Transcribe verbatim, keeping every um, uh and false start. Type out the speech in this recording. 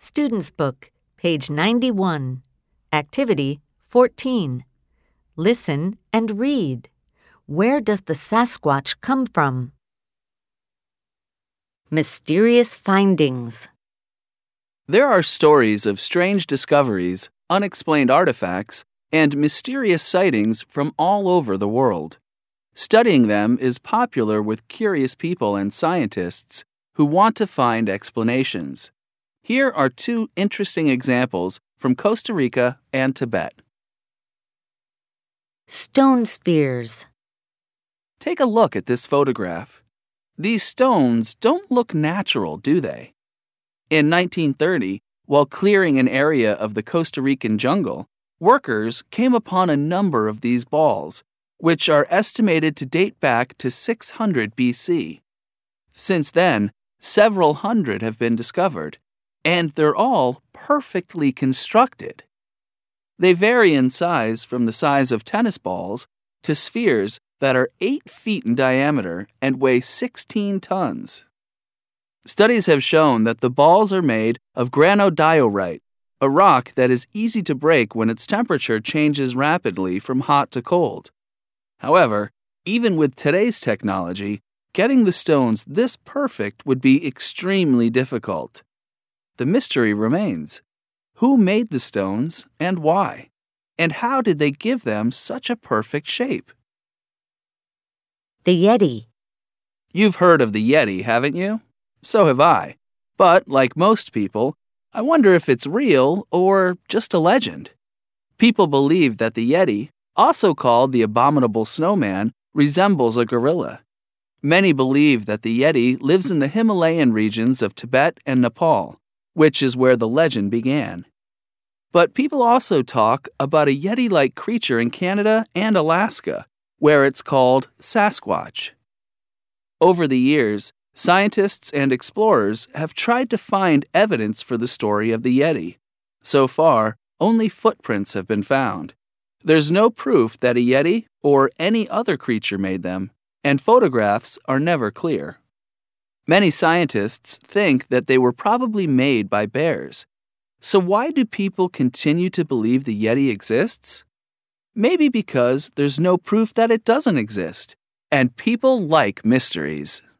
Student's Book, page ninety-one. Activity fourteen. Listen and read. Where does the Sasquatch come from? Mysterious findings. There are stories of strange discoveries, unexplained artifacts, and mysterious sightings from all over the world. Studying them is popular with curious people and scientists who want to find explanations. Here are two interesting examples from Costa Rica and Tibet. Stone spheres. Take a look at this photograph. These stones don't look natural, do they? In nineteen thirty, while clearing an area of the Costa Rican jungle, workers came upon a number of these balls, which are estimated to date back to six hundred B C. Since then, several hundred have been discovered, and they're all perfectly constructed. They vary in size from the size of tennis balls to spheres that are eight feet in diameter and weigh sixteen tons. Studies have shown that the balls are made of granodiorite, a rock that is easy to break when its temperature changes rapidly from hot to cold. However, even with today's technology, getting the stones this perfect would be extremely difficult. The mystery remains. Who made the stones and why? And how did they give them such a perfect shape? The Yeti. You've heard of the Yeti, haven't you? So have I. But, like most people, I wonder if it's real or just a legend. People believe that the Yeti, also called the abominable snowman, resembles a gorilla. Many believe that the Yeti lives in the Himalayan regions of Tibet and Nepal, which is where the legend began. But people also talk about a Yeti-like creature in Canada and Alaska, where it's called Sasquatch. Over the years, scientists and explorers have tried to find evidence for the story of the Yeti. So far, only footprints have been found. There's no proof that a Yeti or any other creature made them, and photographs are never clear. Many scientists think that they were probably made by bears. So why do people continue to believe the Yeti exists? Maybe because there's no proof that it doesn't exist, and people like mysteries.